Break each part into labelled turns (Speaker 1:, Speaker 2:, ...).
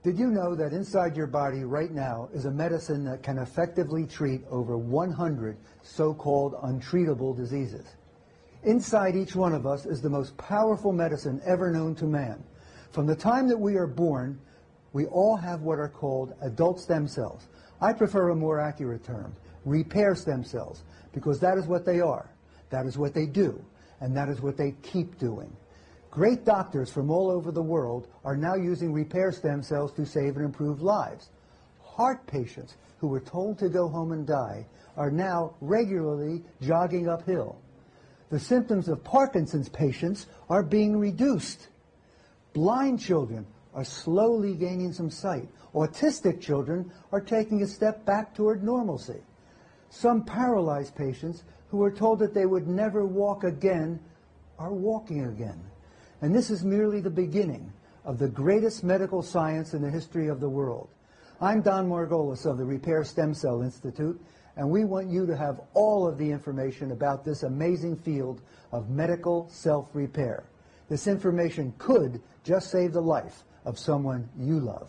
Speaker 1: Did you know that inside your body right now is a medicine that can effectively treat over 100 so-called untreatable diseases? Inside each one of us is the most powerful medicine ever known to man. From the time that we are born, we all have what are called adult stem cells. I prefer a more accurate term, repair stem cells, because that is what they are, that is what they do, and that is what they keep doing. Great doctors from all over the world are now using repair stem cells to save and improve lives. Heart patients who were told to go home and die are now regularly jogging uphill. The symptoms of Parkinson's patients are being reduced. Blind children are slowly gaining some sight. Autistic children are taking a step back toward normalcy. Some paralyzed patients who were told that they would never walk again are walking again. And this is merely the beginning of the greatest medical science in the history of the world. I'm Don Margolis of the Repair Stem Cell Institute, and we want you to have all of the information about this amazing field of medical self-repair. This information could just save the life of someone you love.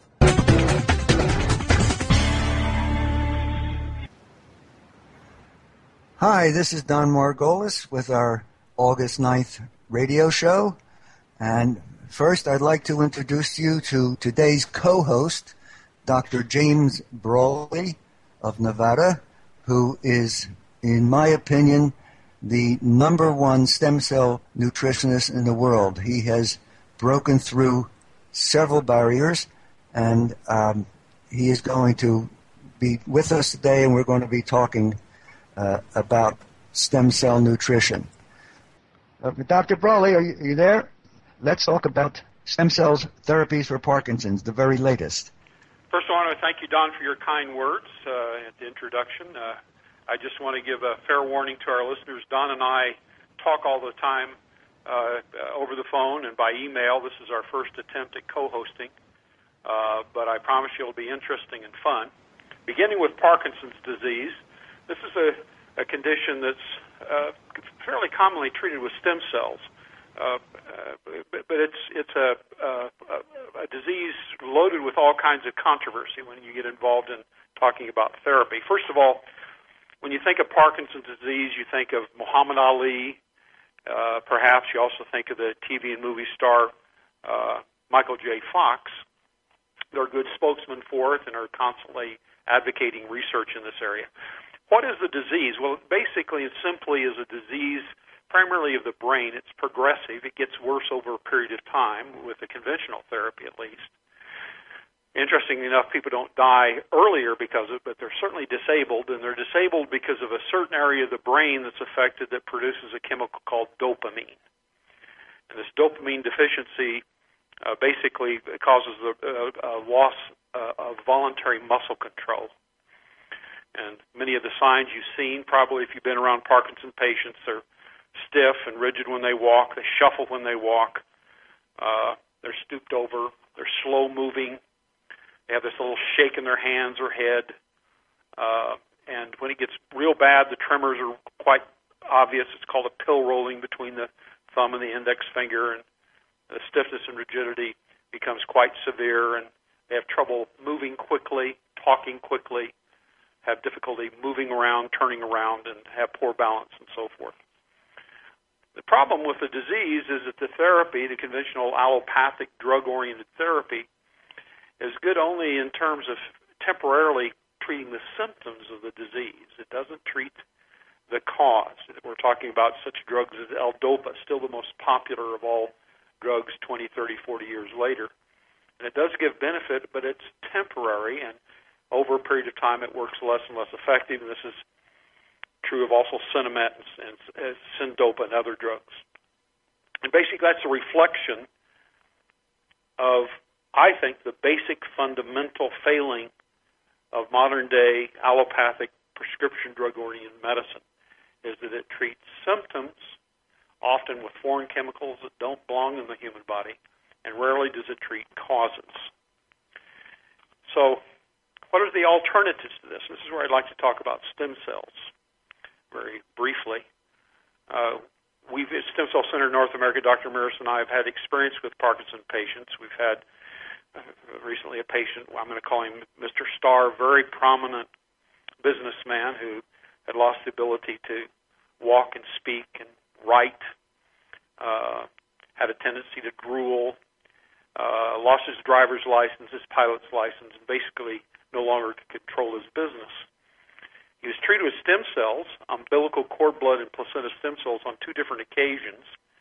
Speaker 1: Hi, this is Don Margolis with our August 9th radio show. And first, I'd like to introduce you to today's co-host, Dr. James Brawley of Nevada, who is, in my opinion, the #1 stem cell nutritionist in the world. He has broken through several barriers, and he is going to be with us today, and we're going to be talking about stem cell nutrition. Dr. Brawley, are you there? Let's talk about stem cells therapies for Parkinson's, the very latest.
Speaker 2: First, I want to thank you, Don, for your kind words at the introduction. I just want to give a fair warning to our listeners. Don and I talk all the time over the phone and by email. This is our first attempt at co-hosting, but I promise you it'll be interesting and fun. Beginning with Parkinson's disease, this is a condition that's fairly commonly treated with stem cells. But it's a disease loaded with all kinds of controversy when you get involved in talking about therapy. First of all, when you think of Parkinson's disease, you think of Muhammad Ali. Perhaps you also think of the TV and movie star Michael J. Fox. They're good spokesmen for it and are constantly advocating research in this area. What is the disease? Well, basically, it simply is a disease primarily of the brain. It's progressive. It gets worse over a period of time with the conventional therapy, at least. Interestingly enough, people don't die earlier because of it, but they're certainly disabled, and they're disabled because of a certain area of the brain that's affected that produces a chemical called dopamine. And this dopamine deficiency basically causes a loss of voluntary muscle control. And many of the signs you've seen, probably if you've been around Parkinson patients, they're stiff and rigid when they walk, they shuffle when they walk, they're stooped over, they're slow moving, they have this little shake in their hands or head, and when it gets real bad, the tremors are quite obvious. It's called a pill rolling between the thumb and the index finger, and the stiffness and rigidity becomes quite severe, and they have trouble moving quickly, talking quickly, have difficulty moving around, turning around, and have poor balance and so forth. The problem with the disease is that the therapy, the conventional allopathic drug-oriented therapy, is good only in terms of temporarily treating the symptoms of the disease. It doesn't treat the cause. We're talking about such drugs as L-Dopa, still the most popular of all drugs 20, 30, 40 years later. And it does give benefit, but it's temporary, and over a period of time it works less and less effective, and this is true of also Sinemet and Syndopa and other drugs. And basically that's a reflection of, I think, the basic fundamental failing of modern-day allopathic prescription drug-oriented medicine, is that it treats symptoms, often with foreign chemicals that don't belong in the human body, and rarely does it treat causes. So what are the alternatives to this? This is where I'd like to talk about stem cells very briefly. We've at Stem Cell Center in North America, Dr. Maris and I have had experience with Parkinson patients. We've had recently a patient, I'm going to call him Mr. Starr, very prominent businessman who had lost the ability to walk and speak and write, had a tendency to drool, lost his driver's license, his pilot's license, and basically no longer could control his business. He was treated with stem cells, umbilical cord blood and placenta stem cells on 2 different occasions.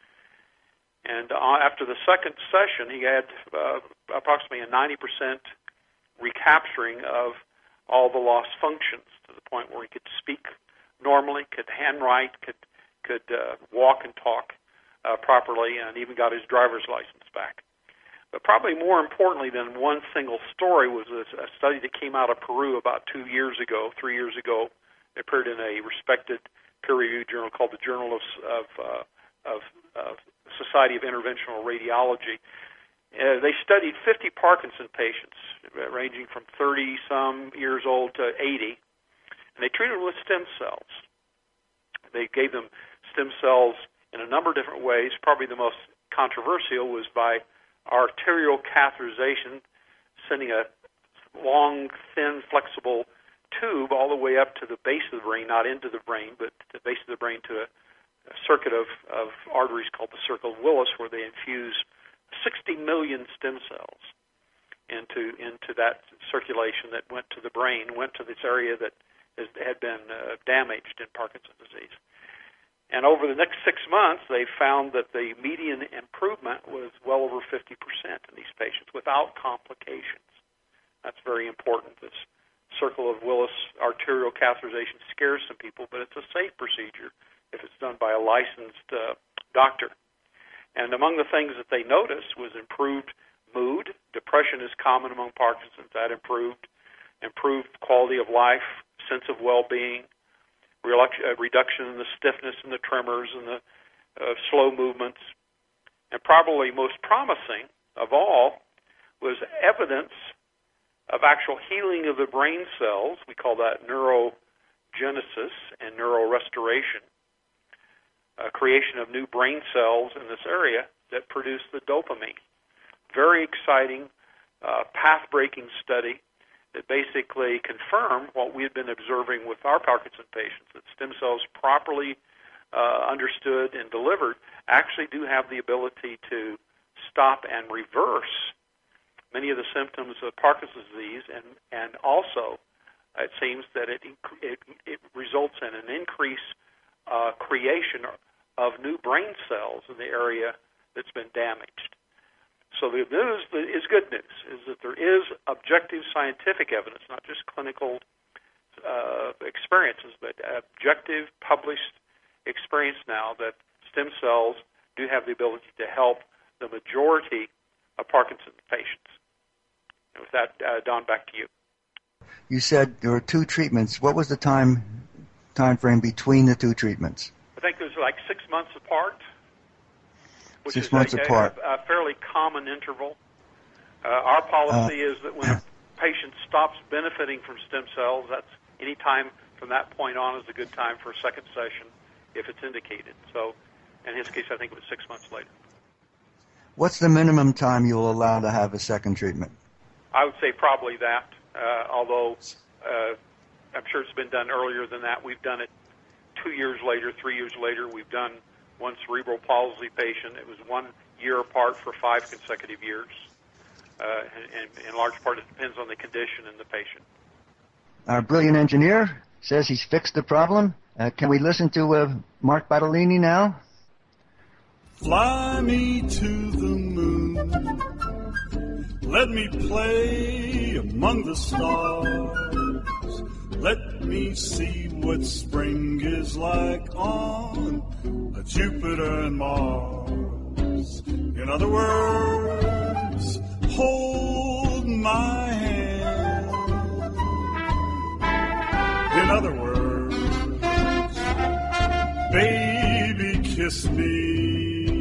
Speaker 2: And after the second session, he had approximately a 90% recapturing of all the lost functions, to the point where he could speak normally, could handwrite, could walk and talk properly, and even got his driver's license back. But probably more importantly than one single story was a study that came out of Peru about 3 years ago. It appeared in a respected peer-reviewed journal called the Journal of Society of Interventional Radiology. They studied 50 Parkinson patients, ranging from 30-some years old to 80, and they treated them with stem cells. They gave them stem cells in a number of different ways. Probably the most controversial was by arterial catheterization, sending a long, thin, flexible tube all the way up to the base of the brain, not into the brain, but to the base of the brain to a circuit of arteries called the Circle of Willis, where they infuse 60 million stem cells into that circulation that went to the brain, went to this area that had been damaged in Parkinson's disease. And over the next 6 months, they found that the median improvement was well over 50% in these patients without complications. That's very important. This Circle of Willis arterial catheterization scares some people, but it's a safe procedure if it's done by a licensed doctor. And among the things that they noticed was improved mood. Depression is common among Parkinson's. That improved quality of life, sense of well-being, reduction in the stiffness and the tremors and the slow movements. And probably most promising of all was evidence of actual healing of the brain cells. We call that neurogenesis and neurorestoration, creation of new brain cells in this area that produce the dopamine. Very exciting, path-breaking study that basically confirmed what we had been observing with our Parkinson patients, that stem cells properly understood and delivered actually do have the ability to stop and reverse many of the symptoms of Parkinson's disease, and also it seems that it results in an increased creation of new brain cells in the area that's been damaged. So the news is good news, is that there is objective scientific evidence, not just clinical experiences, but objective published experience now that stem cells do have the ability to help the majority of Parkinson's patients. And with that, Don, back to you.
Speaker 1: You said there were 2 treatments. What was the time frame between the 2 treatments?
Speaker 2: I think it was like 6 months apart, which
Speaker 1: 6
Speaker 2: is
Speaker 1: months apart.
Speaker 2: A fairly common interval. Our policy is that when a patient stops benefiting from stem cells, that's any time from that point on is a good time for a second session if it's indicated. So in his case, I think it was 6 months later.
Speaker 1: What's the minimum time you'll allow to have a second treatment?
Speaker 2: I would say probably that, although I'm sure it's been done earlier than that. We've done it 2 years later, 3 years later. We've done one cerebral palsy patient. It was 1 year apart for 5 consecutive years. And in large part, it depends on the condition and the patient.
Speaker 1: Our brilliant engineer says he's fixed the problem. Can we listen to Mark Battolini now?
Speaker 3: Fly me to the moon. Let me play among the stars. Let me see what spring is like on Jupiter and Mars. In other words, hold my hand. In other words, baby, kiss me.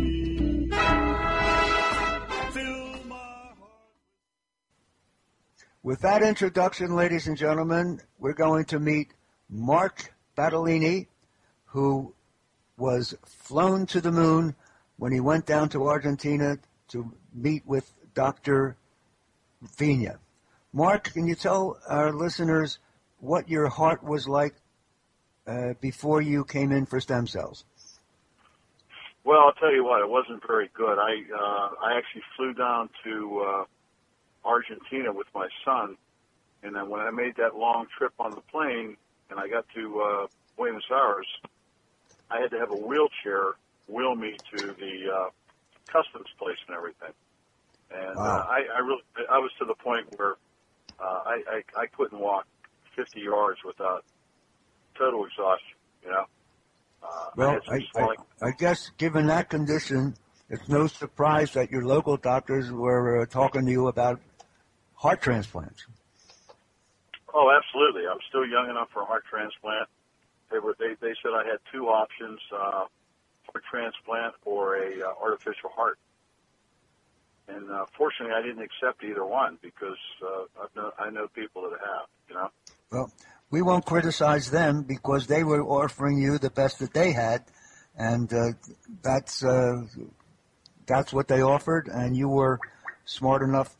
Speaker 1: With that introduction, ladies and gentlemen, we're going to meet Mark Battolini, who was flown to the moon when he went down to Argentina to meet with Dr. Vina. Mark, can you tell our listeners what your heart was like before you came in for stem cells?
Speaker 4: Well, I'll tell you what, it wasn't very good. I actually flew down to Argentina with my son, and then when I made that long trip on the plane and I got to Buenos Aires, I had to have a wheelchair wheel me to the customs place and everything. And
Speaker 1: wow.
Speaker 4: I was to the point where I couldn't walk 50 yards without total exhaustion, you know.
Speaker 1: Well, I guess given that condition, it's no surprise that your local doctors were talking to you about heart transplants.
Speaker 4: Oh, absolutely. I'm still young enough for a heart transplant. They said I had two options, heart transplant or a artificial heart. And fortunately, I didn't accept either one because I know people that have, you know.
Speaker 1: Well, we won't criticize them because they were offering you the best that they had, and that's what they offered, and you were smart enough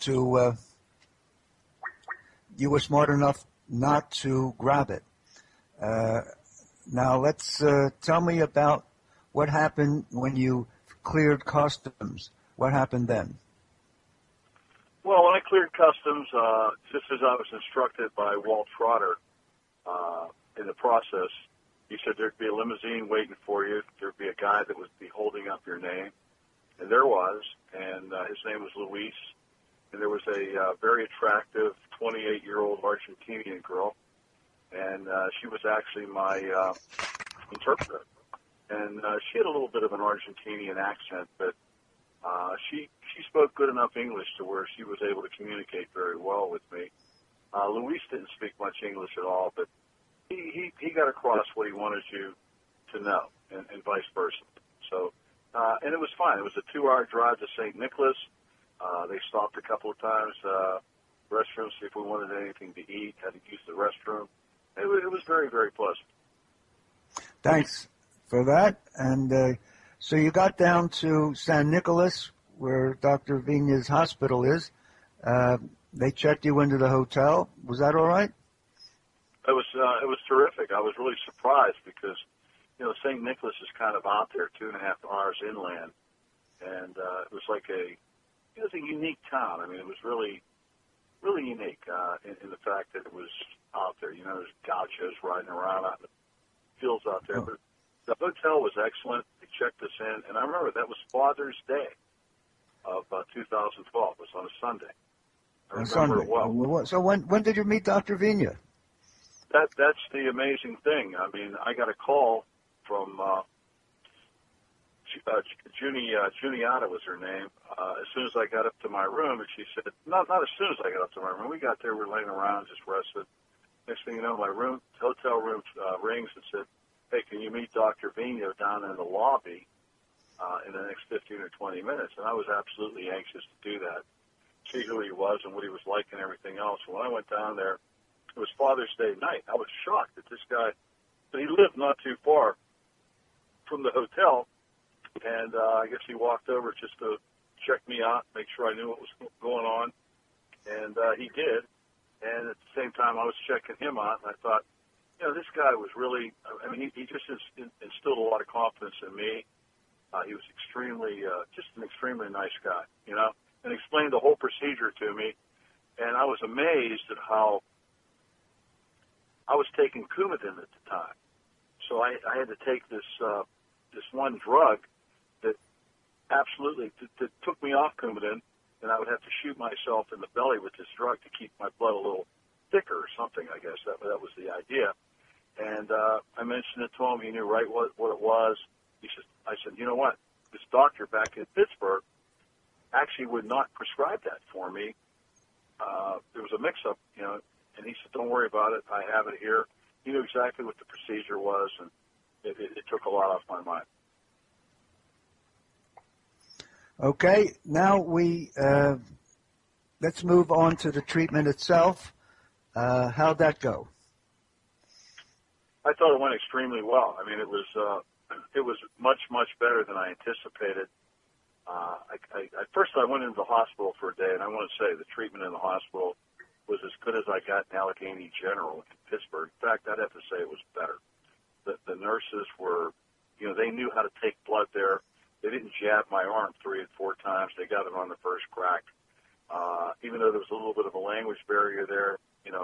Speaker 1: not to grab it. Now let's tell me about what happened when you cleared customs. What happened then?
Speaker 4: Well, when I cleared customs, just as I was instructed by Walt Trotter in the process, he said there'd be a limousine waiting for you. There'd be a guy that would be holding up your name. And there was, and his name was Luis. And there was a very attractive 28-year-old Argentinian girl. And she was actually my interpreter. And she had a little bit of an Argentinian accent, but she spoke good enough English to where she was able to communicate very well with me. Luis didn't speak much English at all, but he got across what he wanted you to know, and vice versa. So, and it was fine. It was a 2-hour drive to St. Nicholas. They stopped a couple of times, restrooms, see if we wanted anything to eat, had to use the restroom. It was very, very pleasant.
Speaker 1: Thanks for that. And so you got down to San Nicolas, where Dr. Vina's hospital is. They checked you into the hotel. Was that all right?
Speaker 4: It was terrific. I was really surprised because, you know, St. Nicholas is kind of out there, 2.5 hours inland, and it was like a unique town. I mean, it was really, really unique in the fact that it was out there. You know, there's gauchos riding around out in the fields out there.
Speaker 1: Oh.
Speaker 4: But the hotel was excellent. They checked us in, and I remember that was Father's Day of 2012. It was on a Sunday. I remember it well.
Speaker 1: So when did you meet Dr. Vina?
Speaker 4: That's the amazing thing. I mean, I got a call from Juniata was her name. As soon as I got up to my room, and she said, not as soon as I got up to my room. We got there, we were laying around, just rested. Next thing you know, my hotel room rings and said, "Hey, can you meet Dr. Vina down in the lobby in the next 15 or 20 minutes?" And I was absolutely anxious to do that, see who he was and what he was like and everything else. When I went down there, it was Father's Day night. I was shocked that this guy, but he lived not too far from the hotel, and I guess he walked over just to check me out, make sure I knew what was going on, and he did. And at the same time, I was checking him out, and I thought, you know, this guy was really, I mean, he just instilled a lot of confidence in me. He was just an extremely nice guy, you know, and explained the whole procedure to me. And I was amazed at how I was taking Coumadin at the time. So I had to take this one drug that absolutely that took me off Coumadin, and I would have to shoot myself in the belly with this drug to keep my blood a little thicker or something, I guess. That was the idea. And I mentioned it to him. He knew right what it was. I said, you know what? This doctor back in Pittsburgh actually would not prescribe that for me. There was a mix-up, you know, and he said, don't worry about it. I have it here. He knew exactly what the procedure was, and it took a lot off my mind.
Speaker 1: Okay, now let's move on to the treatment itself. How'd that go?
Speaker 4: I thought it went extremely well. I mean, it was much, much better than I anticipated. First I went into the hospital for a day, and I want to say the treatment in the hospital was as good as I got in Allegheny General in Pittsburgh. In fact, I'd have to say it was better. The nurses were, they knew how to take blood there. They didn't jab my arm 3 and 4 times. They got it on the first crack. Even though there was a little bit of a language barrier there,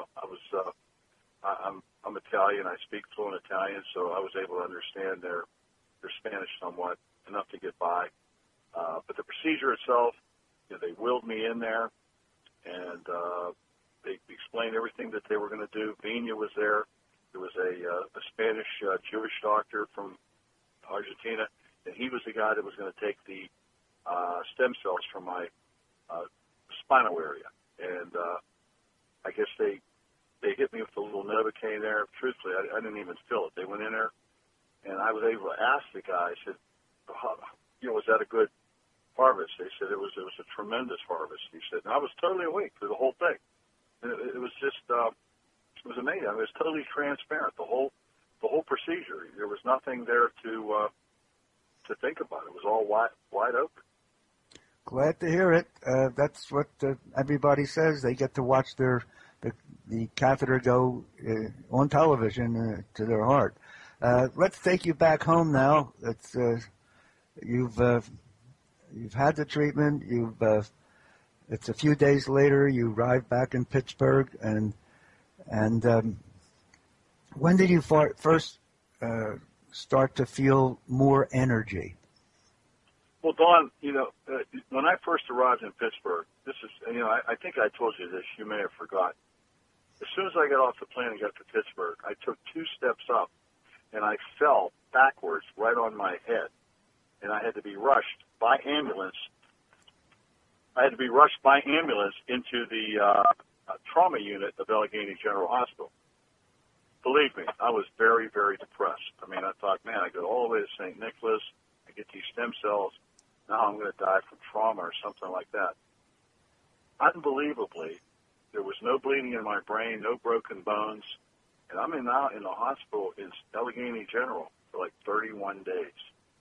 Speaker 4: I'm Italian. I speak fluent Italian, so I was able to understand their Spanish somewhat, enough to get by. But the procedure itself, they wheeled me in there, and they explained everything that they were going to do. Vina was there. There was a Spanish Jewish doctor from Argentina, and he was the guy that was going to take the stem cells from my spinal area. And I guess they hit me with a little Novocaine there. Truthfully, I didn't even feel it. They went in there, and I was able to ask the guy, I said, was that a good harvest? They said it was a tremendous harvest. He said, and I was totally awake through the whole thing. And it was just, it was amazing. I mean, it was totally transparent, the whole procedure. There was nothing there to think about. It was all wide open.
Speaker 5: Glad to hear it. That's what everybody says. They get to watch the catheter go on television to their heart. Let's take you back home now. You've had the treatment. It's a few days later. You arrive back in Pittsburgh, and when did you first start to feel more energy?
Speaker 4: Well, Don, when I first arrived in Pittsburgh, this is, I think I told you this. You may have forgotten. As soon as I got off the plane and got to Pittsburgh, I took 2 steps up, and I fell backwards right on my head, and I had to be rushed by ambulance. Into the trauma unit of Allegheny General Hospital. Believe me, I was very, very depressed. I mean, I thought, man, I go all the way to St. Nicholas, I get these stem cells, now I'm going to die from trauma or something like that. Unbelievably, there was no bleeding in my brain, no broken bones, and I'm now in the hospital in Allegheny General for like 31 days.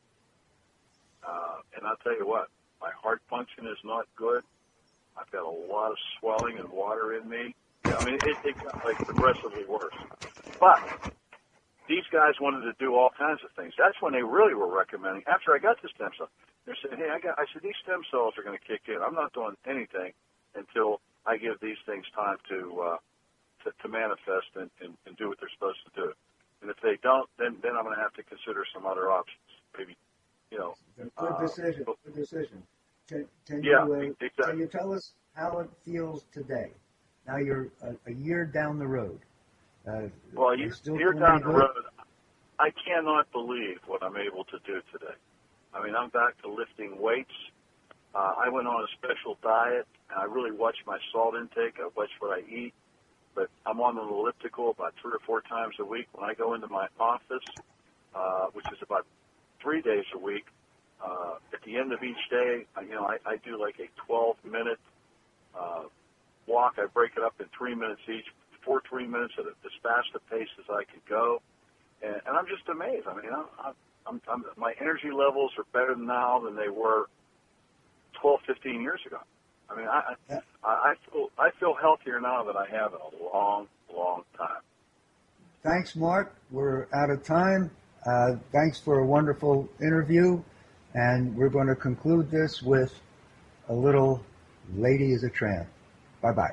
Speaker 4: And I'll tell you what, my heart function is not good. I've got a lot of swelling and water in me. I mean, it got like progressively worse. But these guys wanted to do all kinds of things. That's when they really were recommending. After I got the stem cell, they said, "Hey, I said these stem cells are going to kick in. I'm not doing anything until I give these things time to manifest and do what they're supposed to do. And if they don't, then I'm going to have to consider some other options. Maybe,
Speaker 5: Good decision. Good decision. Can
Speaker 4: exactly.
Speaker 5: you tell us how it feels today? Now you're a year down the road.
Speaker 4: Well, you're down the road. I cannot believe what I'm able to do today. I mean, I'm back to lifting weights. I went on a special diet, and I really watch my salt intake. I watch what I eat. But I'm on an elliptical about 3 or 4 times a week. When I go into my office, which is about 3 days a week, at the end of each day, I do like a 12-minute walk. I break it up in 3 minutes each, 3 minutes at as fast a pace as I could go. And I'm just amazed. I mean, my energy levels are better now than they were 12, 15 years ago. I mean, I feel healthier now than I have in a long, long time.
Speaker 5: Thanks, Mark. We're out of time. Thanks for a wonderful interview. And we're going to conclude this with a little Lady is a Tramp. Bye-bye.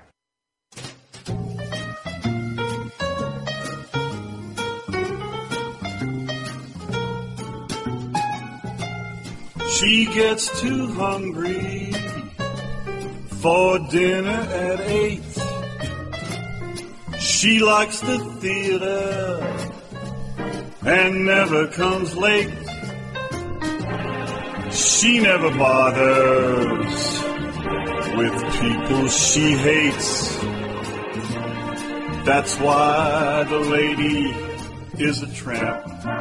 Speaker 3: She gets too hungry for dinner at 8. She likes the theater and never comes late. She never bothers with people she hates. That's why the lady is a tramp.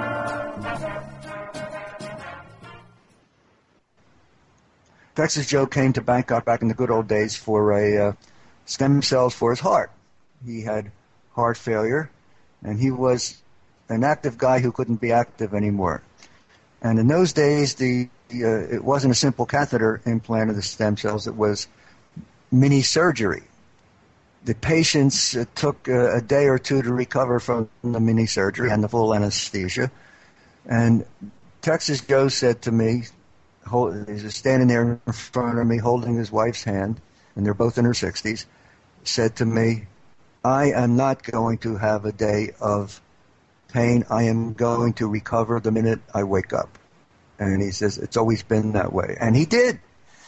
Speaker 5: Texas Joe came to Bangkok back in the good old days for stem cells for his heart. He had heart failure, and he was an active guy who couldn't be active anymore. And in those days, the it wasn't a simple catheter implant of the stem cells. It was mini surgery. The patients took a day or two to recover from the mini surgery and the full anesthesia. And Texas Joe said to me, he's standing there in front of me holding his wife's hand, and they're both in her 60s, said to me, I am not going to have a day of pain. I am going to recover the minute I wake up. And he says, it's always been that way. And he did.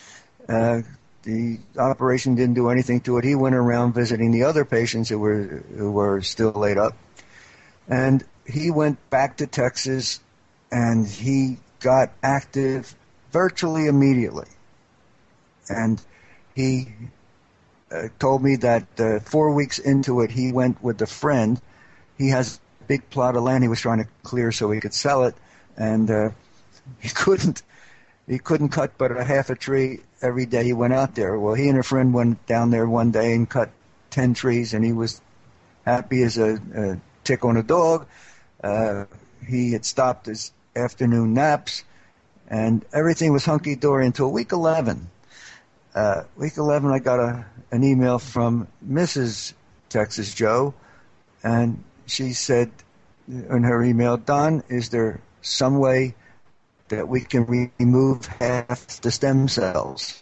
Speaker 5: The operation didn't do anything to it. He went around visiting the other patients who were still laid up. And he went back to Texas, and he got active virtually immediately. And he told me that 4 weeks into it, he went with a friend. He has a big plot of land he was trying to clear so he could sell it, and he couldn't cut but a half a tree every day he went out there. Well, he and a friend went down there one day and cut 10 trees, and he was happy as a tick on a dog. He had stopped his afternoon naps, and everything was hunky-dory until week 11. Week 11, I got an email from Mrs. Texas Joe, and she said in her email, Don, is there some way that we can remove half the stem cells?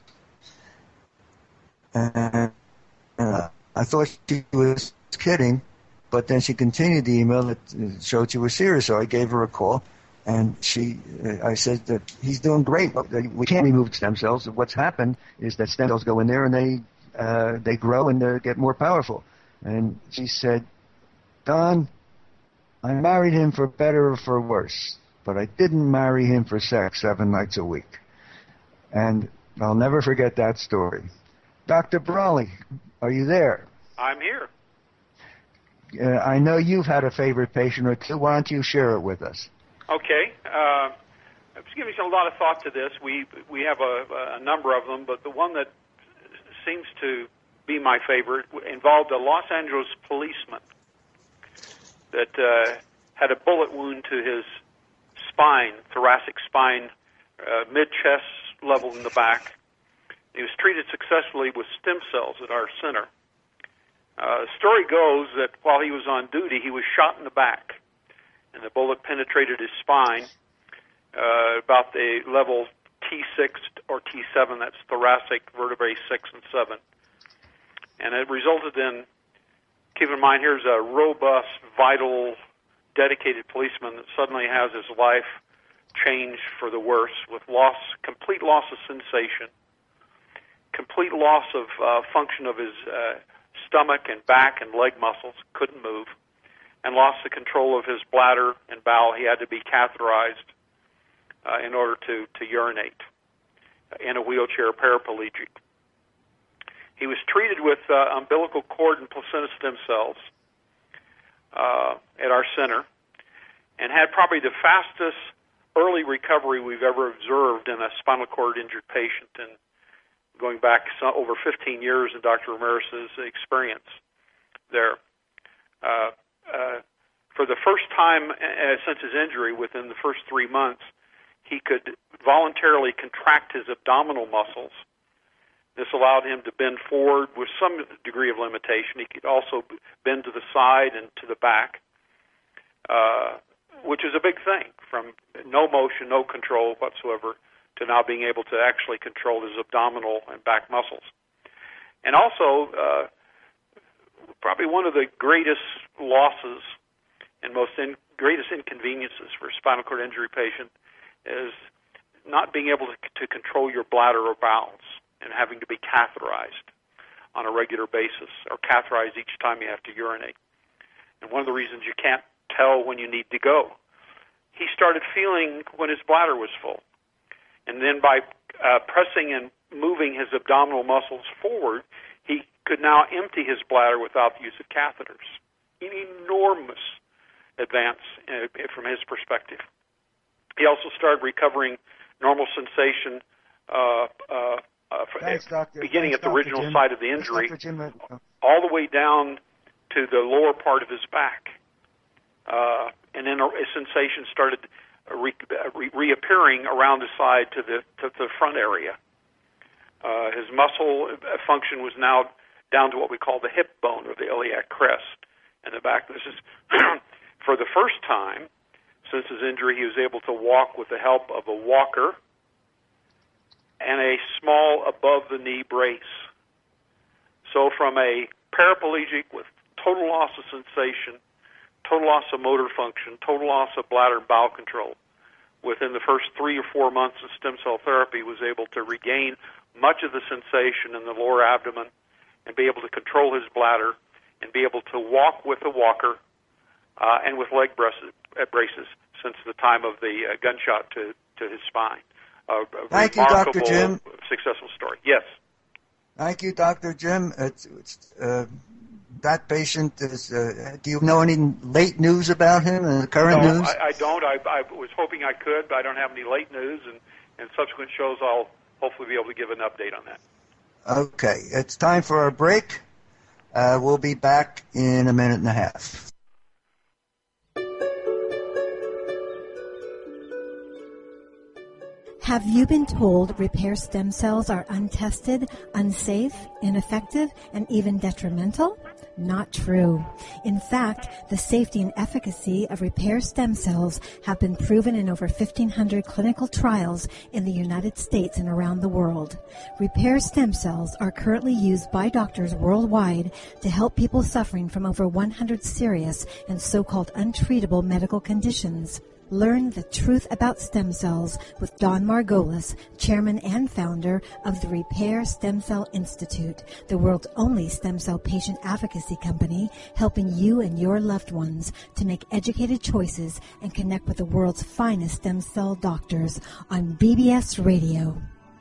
Speaker 5: And I thought she was kidding, but then she continued the email that showed she was serious, so I gave her a call. And I said that he's doing great. We can't remove stem cells. What's happened is that stem cells go in there and they grow and they get more powerful. And she said, Don, I married him for better or for worse, but I didn't marry him for sex 7 nights a week. And I'll never forget that story. Dr. Brawley, are you there?
Speaker 2: I'm here.
Speaker 5: I know you've had a favorite patient or two. Why don't you share it with us?
Speaker 2: Okay. It's giving a lot of thought to this. We have a number of them, but the one that seems to be my favorite involved a Los Angeles policeman that had a bullet wound to his spine, thoracic spine, mid-chest level in the back. He was treated successfully with stem cells at our center. The story goes that while he was on duty, he was shot in the back, and the bullet penetrated his spine about the level T6 or T7, that's thoracic vertebrae 6 and 7. And it resulted in, keep in mind, here's a robust, vital, dedicated policeman that suddenly has his life changed for the worse with complete loss of sensation, complete loss of function of his stomach and back and leg muscles, couldn't move, and lost the control of his bladder and bowel. He had to be catheterized in order to urinate in a wheelchair, paraplegic. He was treated with umbilical cord and placenta stem cells at our center and had probably the fastest early recovery we've ever observed in a spinal cord injured patient, and going back over 15 years in Dr. Ramirez's experience there. For the first time since his injury, within the first 3 months, he could voluntarily contract his abdominal muscles. This allowed him to bend forward with some degree of limitation. He could also bend to the side and to the back, which is a big thing, from no motion, no control whatsoever, to now being able to actually control his abdominal and back muscles. And also, probably one of the greatest losses and greatest inconveniences for a spinal cord injury patient is not being able to control your bladder or bowels and having to be catheterized on a regular basis or catheterized each time you have to urinate. And one of the reasons you can't tell when you need to go. He started feeling when his bladder was full. And then by pressing and moving his abdominal muscles forward, he could now empty his bladder without the use of catheters. An enormous advance from his perspective. He also started recovering normal sensation beginning at the original site of the injury, all the way down to the lower part of his back. And then a sensation started reappearing around the side to the front area. His muscle function was now down to what we call the hip bone or the iliac crest in the back. This is for the first time since his injury. He was able to walk with the help of a walker and a small above-the-knee brace. So from a paraplegic with total loss of sensation, total loss of motor function, total loss of bladder and bowel control, within the first 3 or 4 months of stem cell therapy was able to regain much of the sensation in the lower abdomen and be able to control his bladder and be able to walk with a walker and with leg braces since the time of the gunshot to his spine.
Speaker 5: Thank you, Dr. Jim.
Speaker 2: Successful story. Yes.
Speaker 5: Thank you, Dr. Jim. That patient is. Do you know any late news about him and the current news?
Speaker 2: No, I don't. I was hoping I could, but I don't have any late news. And subsequent shows, I'll hopefully be able to give an update on that.
Speaker 5: Okay, it's time for our break. We'll be back in a minute and a half.
Speaker 6: Have you been told repair stem cells are untested, unsafe, ineffective, and even detrimental? Not true. In fact, the safety and efficacy of repair stem cells have been proven in over 1,500 clinical trials in the United States and around the world. Repair stem cells are currently used by doctors worldwide to help people suffering from over 100 serious and so-called untreatable medical conditions. Learn the truth about stem cells with Don Margolis, chairman and founder of the Repair Stem Cell Institute, the world's only stem cell patient advocacy company, helping you and your loved ones to make educated choices and connect with the world's finest stem cell doctors on BBS Radio.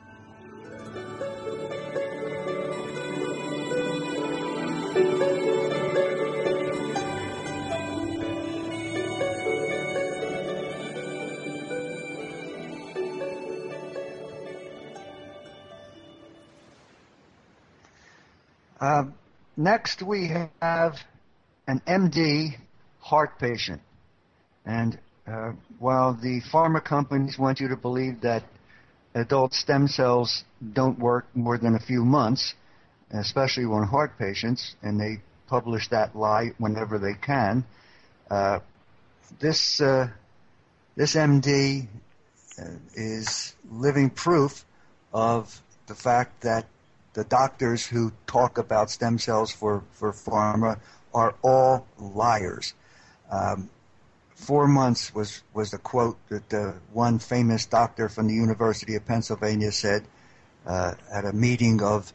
Speaker 5: Next, we have an MD heart patient. And while the pharma companies want you to believe that adult stem cells don't work more than a few months, especially on heart patients, and they publish that lie whenever they can, this MD is living proof of the fact that the doctors who talk about stem cells for pharma are all liars. 4 months was the quote that one famous doctor from the University of Pennsylvania said at a meeting of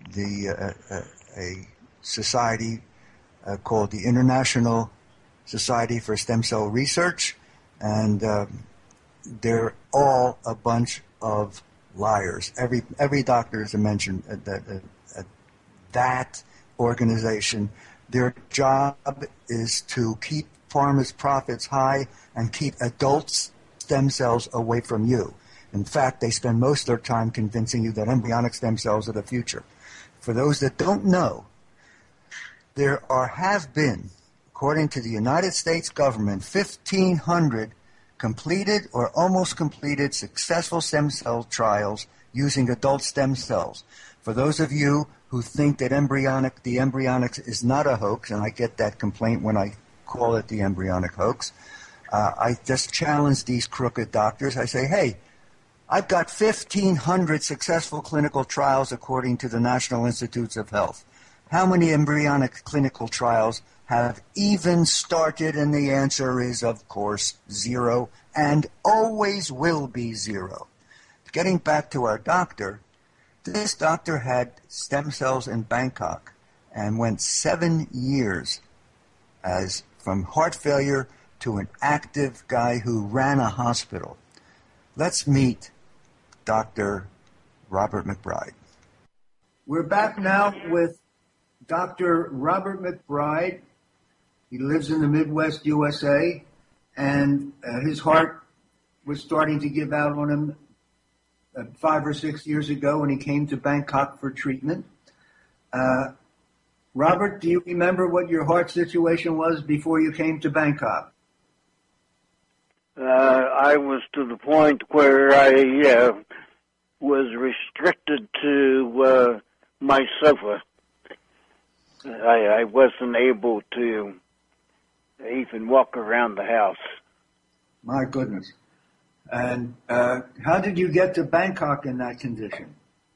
Speaker 5: a society called the International Society for Stem Cell Research, and they're all a bunch of liars. Every doctor is mentioned that organization. Their job is to keep pharma's profits high and keep adult stem cells away from you. In fact, they spend most of their time convincing you that embryonic stem cells are the future. For those that don't know, there have been, according to the United States government, 1,500 completed or almost completed successful stem cell trials using adult stem cells. For those of you who think that the embryonics is not a hoax, and I get that complaint when I call it the embryonic hoax, I just challenge these crooked doctors. I say, hey, I've got 1,500 successful clinical trials according to the National Institutes of Health. How many embryonic clinical trials have even started? And the answer is, of course, 0, and always will be 0. Getting back to our doctor, this doctor had stem cells in Bangkok and went 7 years from heart failure to an active guy who ran a hospital. Let's meet Dr. Robert McBride. We're back now with Dr. Robert McBride. He lives in the Midwest USA, and his heart was starting to give out on him 5 or 6 years ago when he came to Bangkok for treatment. Robert, do you remember what your heart situation was before you came to Bangkok?
Speaker 7: I was to the point where I was restricted to my sofa. I wasn't able to even walk around the house.
Speaker 5: My goodness. And how did you get to Bangkok in that condition?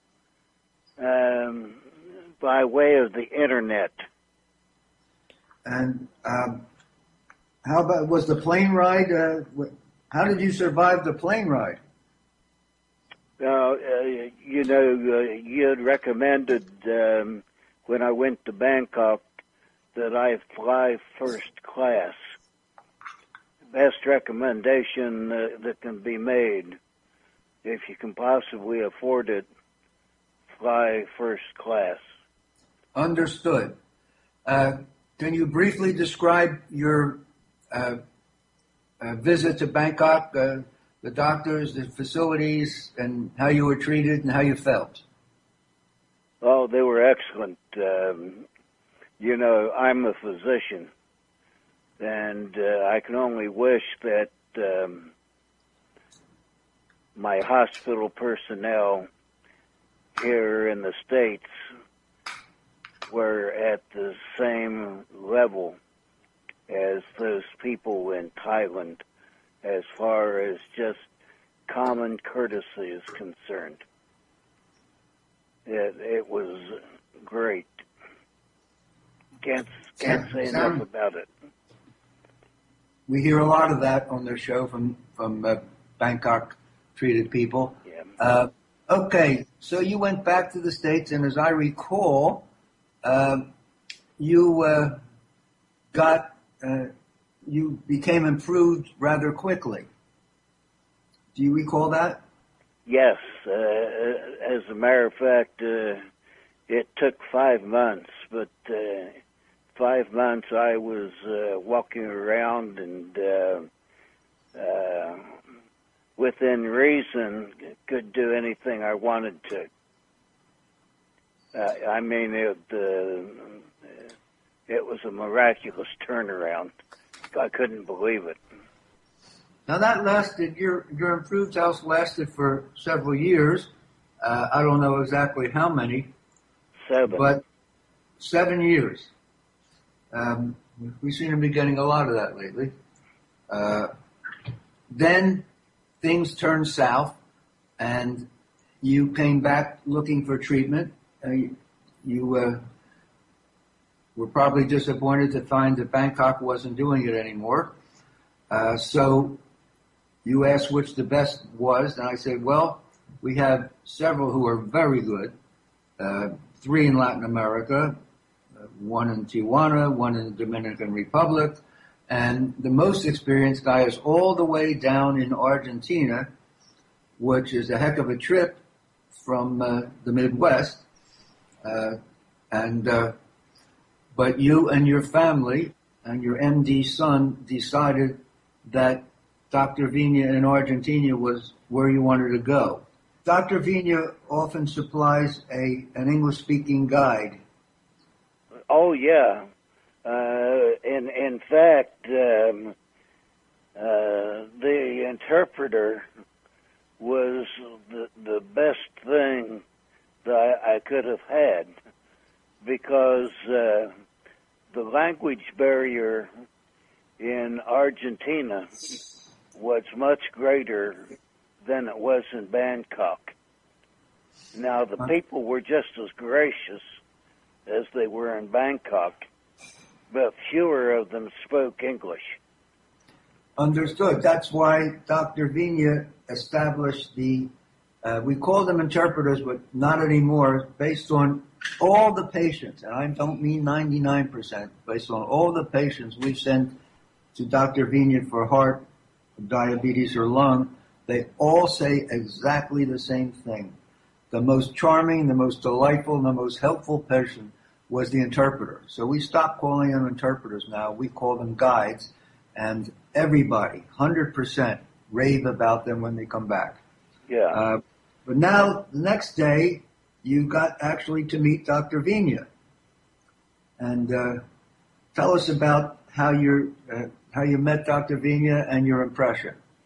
Speaker 7: By way of the internet.
Speaker 5: And how about, was the plane ride, how did you survive the plane ride?
Speaker 7: You had recommended when I went to Bangkok that I fly first class. Best recommendation that can be made. If you can possibly afford it, fly first class.
Speaker 5: Understood. Can you briefly describe your visit to Bangkok, the doctors, the facilities, and how you were treated and how you felt?
Speaker 7: Oh, they were excellent. I'm a physician, and I can only wish that my hospital personnel here in the States were at the same level as those people in Thailand as far as just common courtesy is concerned. It was great. Can't say enough about it.
Speaker 5: We hear a lot of that on their show from Bangkok treated people.
Speaker 7: Yeah.
Speaker 5: Okay, so you went back to the States, and as I recall, you you became improved rather quickly. Do you recall that?
Speaker 7: Yes. As a matter of fact, it took 5 months, but 5 months I was walking around and within reason could do anything I wanted to. It was a miraculous turnaround. I couldn't believe it.
Speaker 5: Now that lasted, your improved health lasted for several years. I don't know exactly how many.
Speaker 7: 7.
Speaker 5: But 7 years. We seem to be getting a lot of that lately. Then things turned south, and you came back looking for treatment. You were probably disappointed to find that Bangkok wasn't doing it anymore. So you asked which the best was, and I said, well, we have several who are very good. 3 in Latin America, 1 in Tijuana, 1 in the Dominican Republic, and the most experienced guy is all the way down in Argentina, which is a heck of a trip from the Midwest. But you and your family and your MD son decided that Dr. Vigna in Argentina was where you wanted to go. Dr. Vigna often supplies an English-speaking guide.
Speaker 7: Oh, yeah. In fact, the interpreter was the best thing that I could have had, because the language barrier in Argentina was much greater than it was in Bangkok. Now, the people were just as gracious as they were in Bangkok, but fewer of them spoke English.
Speaker 5: Understood. That's why Dr. Vigna established we call them interpreters, but not anymore, based on all the patients, and I don't mean 99%, based on all the patients we've sent to Dr. Vigna for heart, diabetes, or lung, they all say exactly the same thing. The most charming, the most delightful, and the most helpful person was the interpreter. So we stopped calling them interpreters now. We call them guides, and everybody, 100%, rave about them when they come back.
Speaker 7: Yeah.
Speaker 5: But now, the next day, you got actually to meet Dr. Vigna. And tell us about how you met Dr. Vigna and your impression.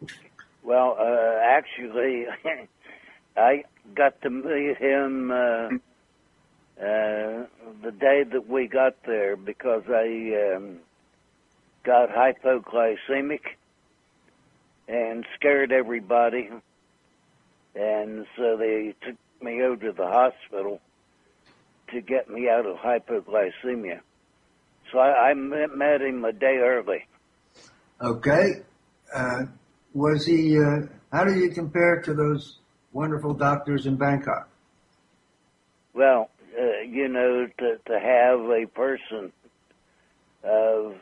Speaker 7: Well, actually, I got to meet him the day that we got there because I got hypoglycemic and scared everybody. And so they took me over to the hospital to get me out of hypoglycemia. So I met him a day early.
Speaker 5: Okay. Was he, how do you compare to those wonderful doctors in Bangkok?
Speaker 7: Well, to have a person of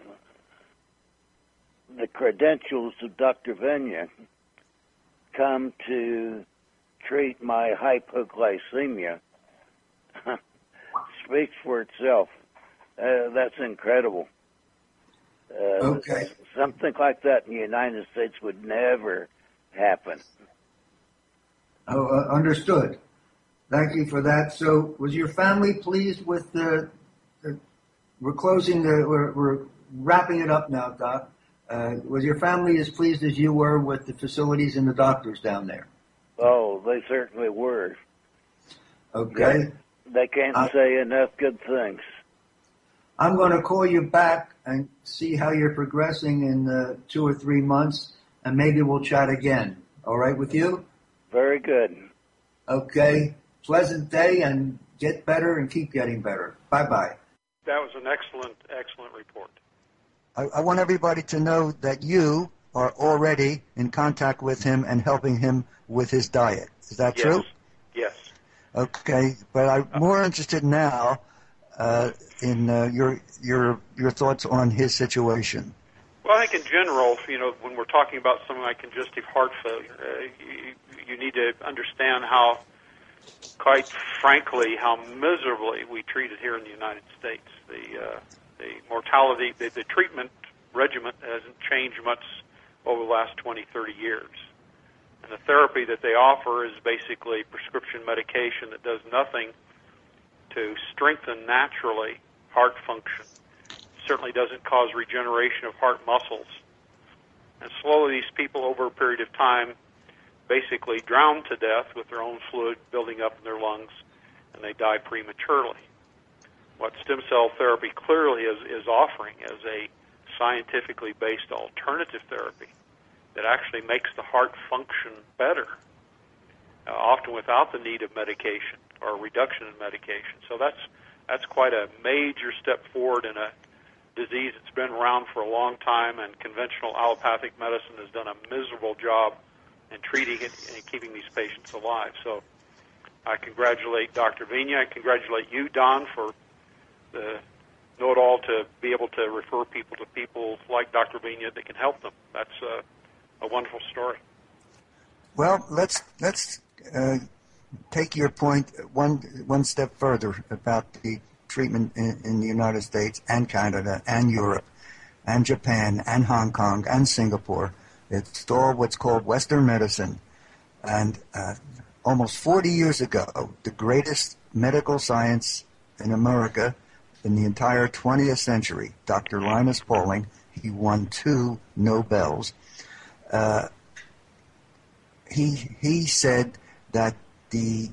Speaker 7: the credentials of Dr. Venya come to treat my hypoglycemia speaks for itself. That's incredible.
Speaker 5: Okay.
Speaker 7: Something like that in the United States would never happen.
Speaker 5: Oh, understood. Thank you for that. So, was your family pleased with we're closing we're wrapping it up now, Doc. Was your family as pleased as you were with the facilities and the doctors down there?
Speaker 7: Oh, they certainly were.
Speaker 5: Okay.
Speaker 7: They can't say enough good things.
Speaker 5: I'm going to call you back and see how you're progressing in 2 or 3 months, and maybe we'll chat again. All right with you?
Speaker 7: Very good.
Speaker 5: Okay. Pleasant day, and get better and keep getting better. Bye-bye.
Speaker 2: That was an excellent report.
Speaker 5: I want everybody to know that you are already in contact with him and helping him with his diet. Is that true?
Speaker 2: Yes.
Speaker 5: Okay, but I'm more interested now in your thoughts on his situation.
Speaker 2: Well, I think in general, when we're talking about something like congestive heart failure, you need to understand how, quite frankly, how miserably we treat it here in the United States. The mortality, the treatment regimen hasn't changed much over the last 20, 30 years. And the therapy that they offer is basically prescription medication that does nothing to strengthen naturally heart function. Certainly doesn't cause regeneration of heart muscles. And slowly these people over a period of time basically drown to death with their own fluid building up in their lungs, and they die prematurely. What stem cell therapy clearly is offering is a scientifically based alternative therapy that actually makes the heart function better, often without the need of medication or reduction in medication. So that's quite a major step forward in a disease that's been around for a long time, and conventional allopathic medicine has done a miserable job in treating it and keeping these patients alive. So I congratulate Dr. Venya. I congratulate you, Don, for the know-it-all to be able to refer people to people like Dr. Venya that can help them. That's a wonderful story.
Speaker 5: Well, let's take your point one step further about the treatment in the United States and Canada and Europe and Japan and Hong Kong and Singapore. It's all what's called Western medicine. And almost 40 years ago, the greatest medical science in America in the entire 20th century, Dr. Linus Pauling, he won 2 Nobels. He said that the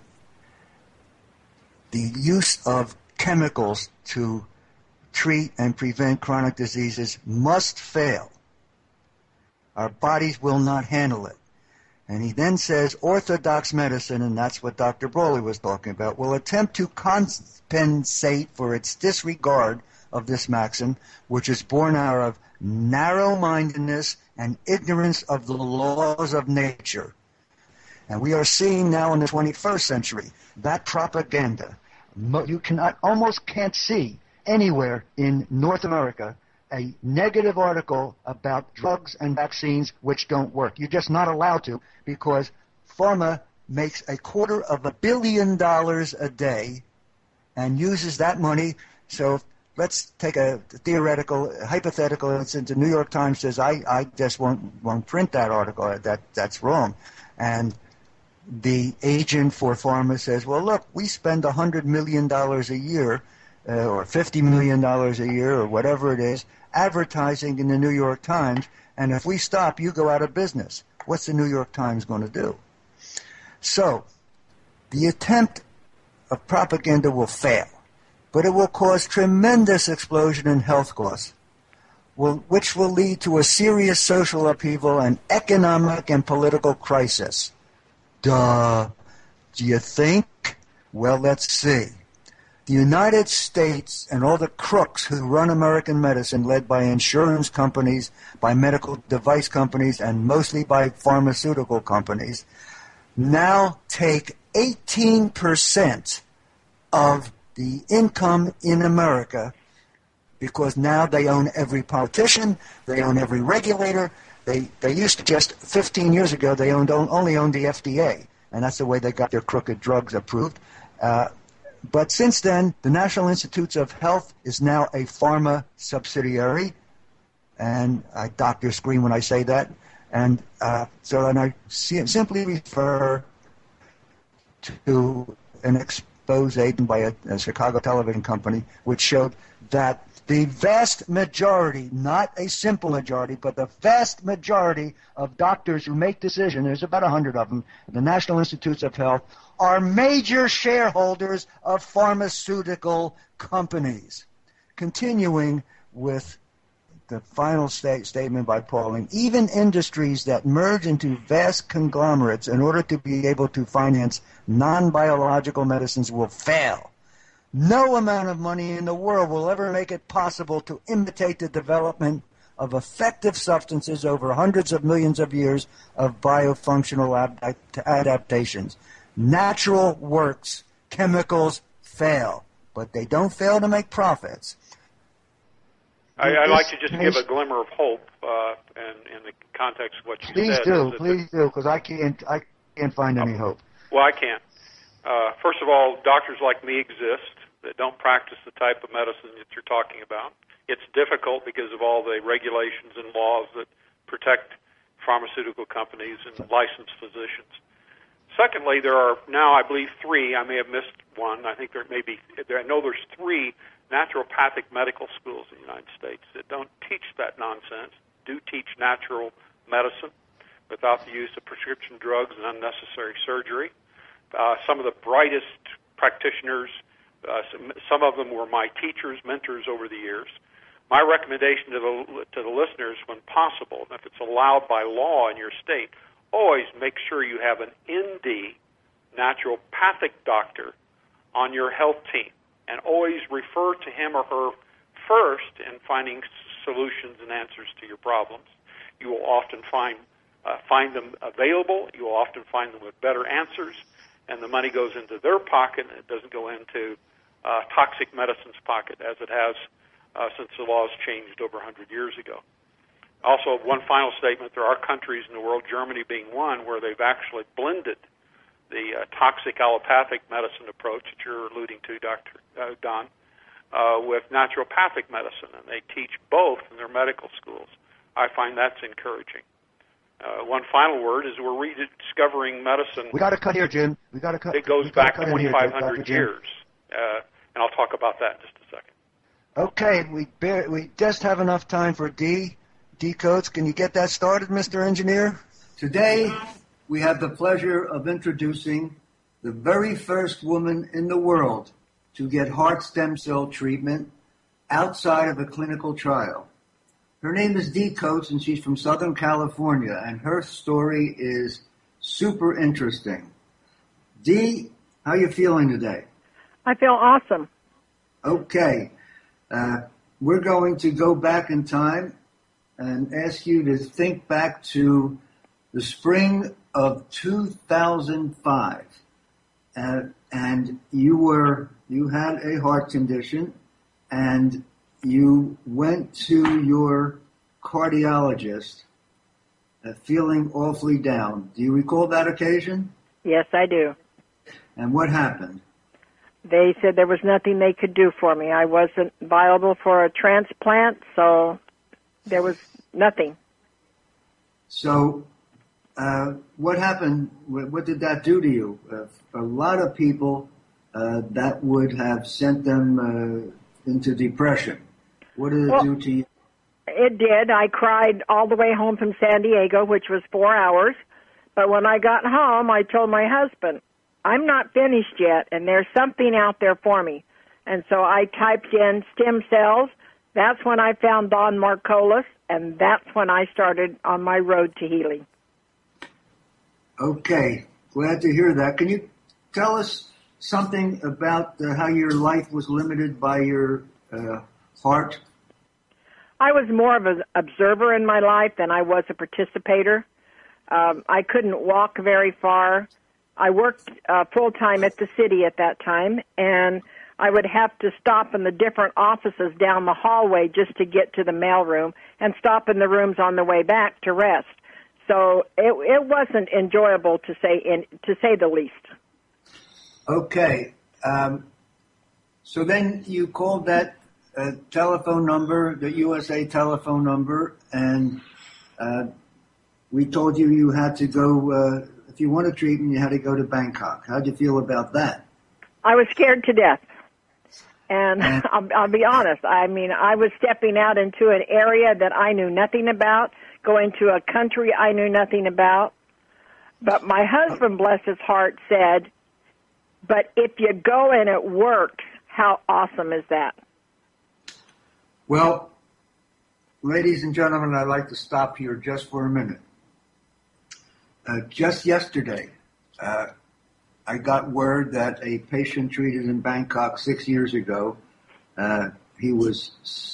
Speaker 5: use of chemicals to treat and prevent chronic diseases must fail. Our bodies will not handle it. And he then says orthodox medicine, and that's what Dr. Brawley was talking about, will attempt to compensate for its disregard of this maxim, which is born out of narrow-mindedness and ignorance of the laws of nature. And we are seeing now in the 21st century that propaganda. You almost can't see anywhere in North America a negative article about drugs and vaccines which don't work. You're just not allowed to, because pharma makes $250 million a day and uses that money. So let's take a hypothetical instance. The New York Times says, I just won't print that article. That's wrong. And the agent for pharma says, well, look, we spend $100 million a year or $50 million a year or whatever it is advertising in the New York Times, and if we stop, you go out of business. what's the New York Times going to do? So, the attempt of propaganda will fail, but it will cause tremendous explosion in health costs, which will lead to a serious social upheaval and economic and political crisis. Duh. Do you think? Well, let's see. The United States and all the crooks who run American medicine, led by insurance companies, by medical device companies, and mostly by pharmaceutical companies, now take 18% of the income in America, because now they own every politician, they own every regulator. They used to, just 15 years ago, they only owned the FDA, and that's the way they got their crooked drugs approved. But since then, the National Institutes of Health is now a pharma subsidiary, and doctors scream when I say that. And so I simply refer to an expose by a Chicago television company, which showed that the vast majority, not a simple majority, but the vast majority of doctors who make decisions, there's about 100 of them, the National Institutes of Health, are major shareholders of pharmaceutical companies. Continuing with the final statement by Pauling, even industries that merge into vast conglomerates in order to be able to finance non-biological medicines will fail. No amount of money in the world will ever make it possible to imitate the development of effective substances over hundreds of millions of years of biofunctional adaptations. Natural works, chemicals fail, but they don't fail to make profits.
Speaker 2: I'd like to just give a glimmer of hope in the context of what you said.
Speaker 5: Please do, because I can't find any hope.
Speaker 2: Well, I can't. First of all, doctors like me exist that don't practice the type of medicine that you're talking about. It's difficult because of all the regulations and laws that protect pharmaceutical companies and licensed physicians. Secondly, there are now, I believe, 3. I may have missed one. I think I know there's 3 naturopathic medical schools in the United States that don't teach that nonsense, do teach natural medicine without the use of prescription drugs and unnecessary surgery. Some of the brightest practitioners, some of them were my teachers, mentors over the years. My recommendation to the listeners, when possible, if it's allowed by law in your state, always make sure you have an ND, naturopathic doctor, on your health team, and always refer to him or her first in finding solutions and answers to your problems. You will often find them available. You will often find them with better answers, and the money goes into their pocket, and it doesn't go into toxic medicine's pocket, as it has since the laws changed over 100 years ago. Also, one final statement, there are countries in the world, Germany being one, where they've actually blended the toxic allopathic medicine approach that you're alluding to, Dr. Don, with naturopathic medicine, and they teach both in their medical schools. I find that's encouraging. One final word is we're rediscovering medicine.
Speaker 5: We got to cut here, Jim. We got to cut.
Speaker 2: It goes back 2,500 years, and I'll talk about that in just a second.
Speaker 5: Okay, we just have enough time for D codes. Can you get that started, Mr. Engineer?
Speaker 1: Today, we have the pleasure of introducing the very first woman in the world to get heart stem cell treatment outside of a clinical trial. Her name is Dee Coates, and she's from Southern California, and her story is super interesting. Dee, how are you feeling today?
Speaker 8: I feel awesome.
Speaker 1: Okay. We're going to go back in time and ask you to think back to the spring of 2005. And you had a heart condition, and you went to your cardiologist feeling awfully down. Do you recall that occasion?
Speaker 8: Yes, I do.
Speaker 1: And what happened?
Speaker 8: They said there was nothing they could do for me. I wasn't viable for a transplant, so there was nothing.
Speaker 1: So what happened? What did that do to you? A lot of people, that would have sent them into depression. What did it do to you?
Speaker 8: It did. I cried all the way home from San Diego, which was 4 hours. But when I got home, I told my husband, I'm not finished yet, and there's something out there for me. And so I typed in stem cells. That's when I found Don Marcolis, and that's when I started on my road to healing.
Speaker 5: Okay, glad to hear that. Can you tell us something about how your life was limited by your heart?
Speaker 8: I was more of an observer in my life than I was a participator. I couldn't walk very far. I worked full-time at the city at that time, and I would have to stop in the different offices down the hallway just to get to the mailroom and stop in the rooms on the way back to rest. So it wasn't enjoyable to say the least.
Speaker 5: Okay. So then you called that telephone number, the USA telephone number, and we told you had to go, if you wanted treatment, you had to go to Bangkok. How'd you feel about that?
Speaker 8: I was scared to death. And I'll be honest, I mean, I was stepping out into an area that I knew nothing about, going to a country I knew nothing about. But my husband, bless his heart, said, but if you go and it works, how awesome is that?
Speaker 5: Well, ladies and gentlemen, I'd like to stop here just for a minute. Just yesterday, I got word that a patient treated in Bangkok 6 years ago, he was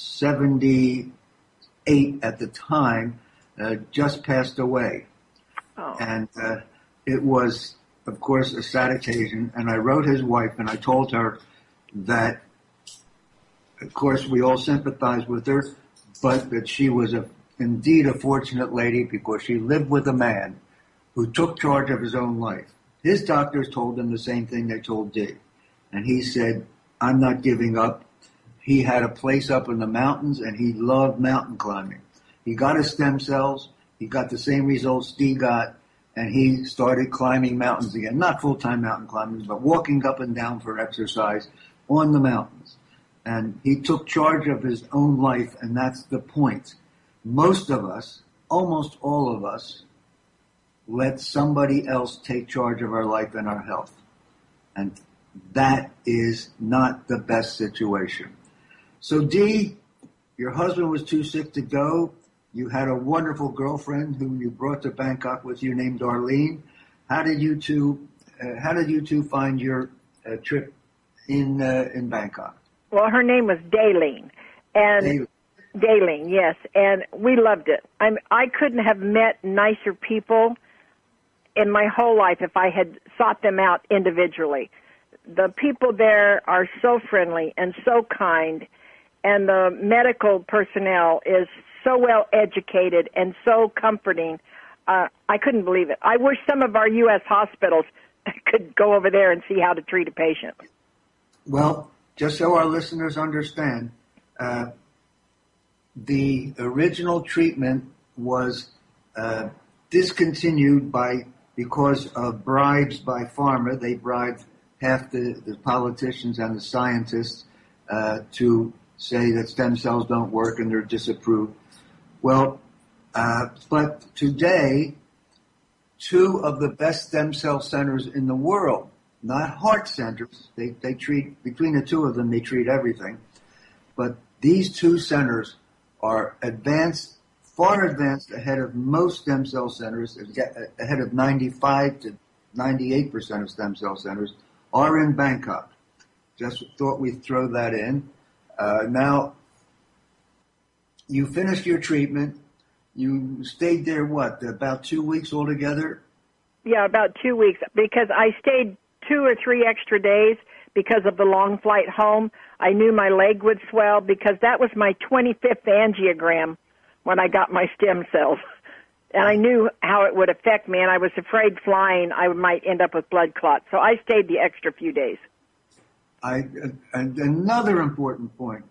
Speaker 5: 78 at the time, just passed away.
Speaker 8: Oh.
Speaker 5: And it was, of course, a sad occasion. And I wrote his wife and I told her that, of course, we all sympathize with her, but that she was indeed a fortunate lady because she lived with a man who took charge of his own life. His doctors told him the same thing they told Dee. And he said, I'm not giving up. He had a place up in the mountains, and he loved mountain climbing. He got his stem cells. He got the same results Dee got, and he started climbing mountains again. Not full-time mountain climbing, but walking up and down for exercise on the mountains. And he took charge of his own life, and that's the point. Most of us, almost all of us, let somebody else take charge of our life and our health. And that is not the best situation. So, Dee, your husband was too sick to go. You had a wonderful girlfriend whom you brought to Bangkok with you named Darlene. How did you two find your trip in Bangkok?
Speaker 8: Well, her name was Daylene. And Daylene, yes. And we loved it. I couldn't have met nicer people in my whole life if I had sought them out individually. The people there are so friendly and so kind, and the medical personnel is so well educated and so comforting. I couldn't believe it. I wish some of our U.S. hospitals could go over there and see how to treat a patient.
Speaker 5: Well, just so our listeners understand, the original treatment was discontinued because of bribes by pharma. They bribed half the politicians and the scientists to say that stem cells don't work and they're disapproved. Well, but today, 2 of the best stem cell centers in the world, not heart centers, they treat, between the 2 of them, they treat everything. But these 2 centers are advanced, far advanced ahead of most stem cell centers, ahead of 95 to 98% of stem cell centers, are in Bangkok. Just thought we'd throw that in. Now, you finished your treatment. You stayed there, about 2 weeks altogether?
Speaker 8: Yeah, about 2 weeks, because I stayed 2 or 3 extra days because of the long flight home. I knew my leg would swell because that was my 25th angiogram when I got my stem cells. And I knew how it would affect me, and I was afraid flying I might end up with blood clots. So I stayed the extra few days.
Speaker 5: And another important point,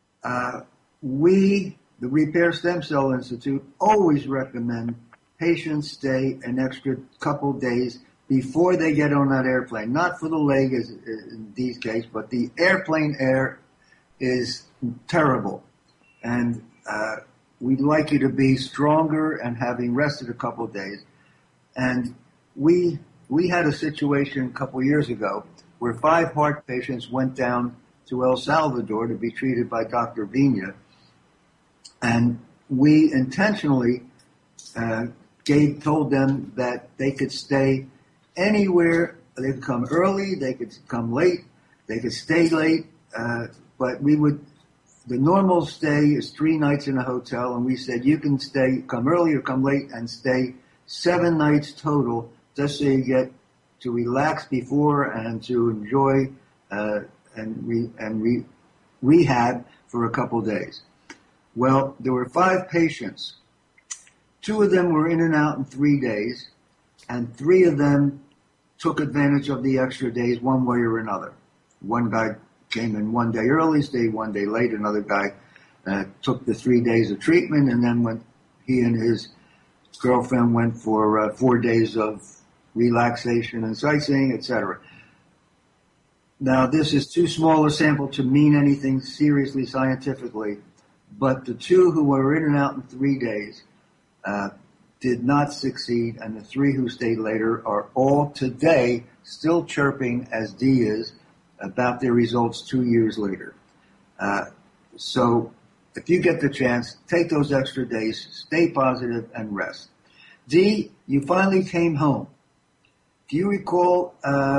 Speaker 5: we, the Repair Stem Cell Institute, always recommend patients stay an extra couple days before they get on that airplane. Not for the leg, as in Dee's case, but the airplane air is terrible. And we'd like you to be stronger and having rested a couple of days. And we had a situation a couple of years ago where 5 heart patients went down to El Salvador to be treated by Dr. Vina. And we intentionally told them that they could stay anywhere. They could come early, they could come late, they could stay late, but the normal stay is 3 nights in a hotel, and we said you can come early or come late and stay 7 nights total, just so you get to relax before and to enjoy and rehab for a couple days. Well, there were 5 patients. 2 of them were in and out in 3 days, and 3 of them took advantage of the extra days one way or another. One guy came in 1 day early, stayed 1 day late. Another guy took the 3 days of treatment, and then he and his girlfriend went for 4 days of relaxation and sightseeing, etc. Now, this is too small a sample to mean anything seriously scientifically, but the 2 who were in and out in 3 days did not succeed, and the 3 who stayed later are all today still chirping, as Dee is, about their results 2 years later. So if you get the chance, take those extra days, stay positive, and rest. Dee, you finally came home. Do you recall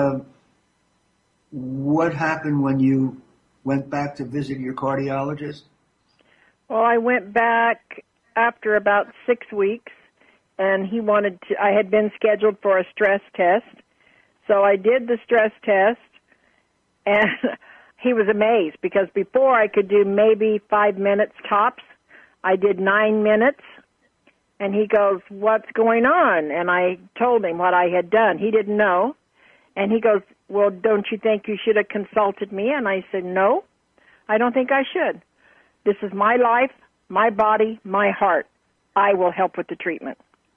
Speaker 5: what happened when you went back to visit your cardiologist?
Speaker 8: Well, I went back after about 6 weeks, and I had been scheduled for a stress test. So I did the stress test, and he was amazed because before I could do maybe 5 minutes tops. I did 9 minutes, and he goes, "What's going on?" And I told him what I had done. He didn't know. And he goes, "Well, don't you think you should have consulted me?" And I said, "No, I don't think I should. This is my life, my body, my heart. I will help with the treatment."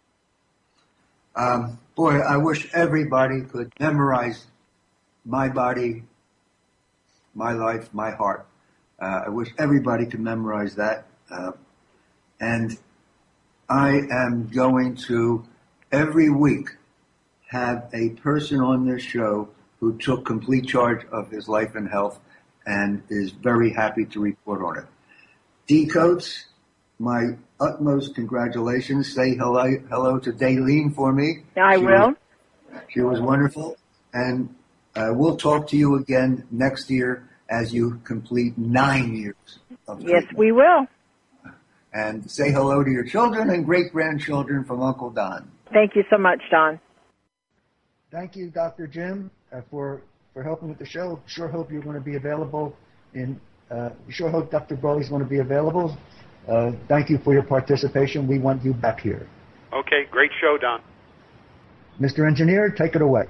Speaker 5: Boy, I wish everybody could memorize my body, my life, my heart. I wish everybody could memorize that. And I am going to, every week, have a person on this show who took complete charge of his life and health and is very happy to report on it. Dee Coates, my utmost congratulations. Say hello to Daylene for me.
Speaker 8: I will.
Speaker 5: She was wonderful. And we'll talk to you again next year as you complete 9 years of treatment.
Speaker 8: Yes, we will.
Speaker 5: And say hello to your children and great-grandchildren from Uncle Don.
Speaker 8: Thank you so much, Don.
Speaker 5: Thank you, Dr. Jim, for helping with the show. Sure hope you're going to be available. Sure hope Dr. Brawley's going to be available. Thank you for your participation. We want you back here.
Speaker 2: Okay, great show, Don.
Speaker 5: Mr. Engineer, take it away.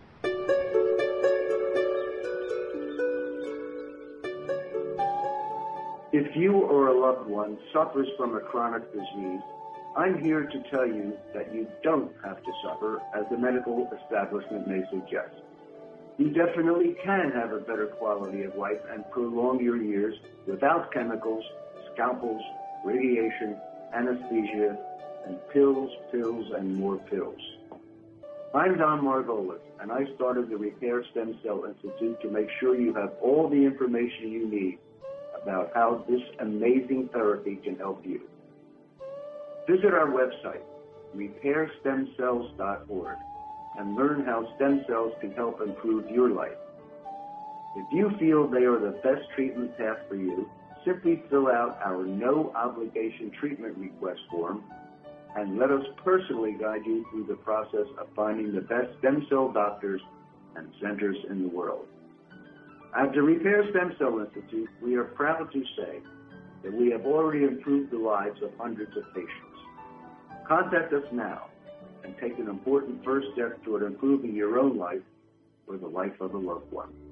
Speaker 9: If you or a loved one suffers from a chronic disease, I'm here to tell you that you don't have to suffer as the medical establishment may suggest. You definitely can have a better quality of life and prolong your years without chemicals, scalpels, radiation, anesthesia, and pills, and more pills. I'm Don Margolis, and I started the Repair Stem Cell Institute to make sure you have all the information you need about how this amazing therapy can help you. Visit our website, repairstemcells.org, and learn how stem cells can help improve your life. If you feel they are the best treatment path for you, simply fill out our no-obligation treatment request form and let us personally guide you through the process of finding the best stem cell doctors and centers in the world. At the Repair Stem Cell Institute, we are proud to say that we have already improved the lives of hundreds of patients. Contact us now and take an important first step toward improving your own life or the life of a loved one.